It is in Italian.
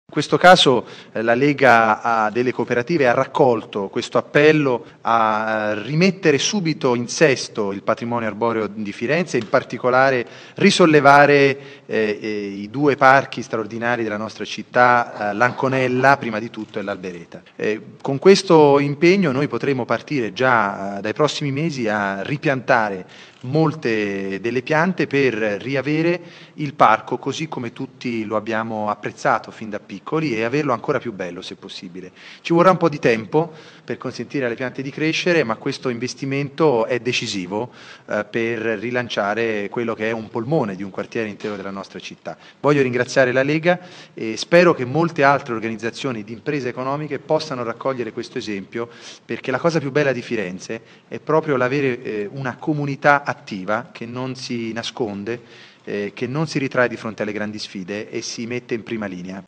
In questo caso la Lega delle Cooperative ha raccolto questo appello a rimettere subito in sesto il patrimonio arboreo di Firenze, in particolare risollevare i due parchi straordinari della nostra città, l'Anconella prima di tutto e l'Albereta. Con questo impegno noi potremo partire già dai prossimi mesi a ripiantare molte delle piante per riavere il parco così come tutti lo abbiamo apprezzato fin da piccoli e averlo ancora più bello se possibile. Ci vorrà un po' di tempo per consentire alle piante di crescere, ma questo investimento è decisivo per rilanciare quello che è un polmone di un quartiere intero della nostra città. Voglio ringraziare la Lega e spero che molte altre organizzazioni di imprese economiche possano raccogliere questo esempio, perché la cosa più bella di Firenze è proprio l'avere una comunità attiva che non si nasconde, che non si ritrae di fronte alle grandi sfide e si mette in prima linea.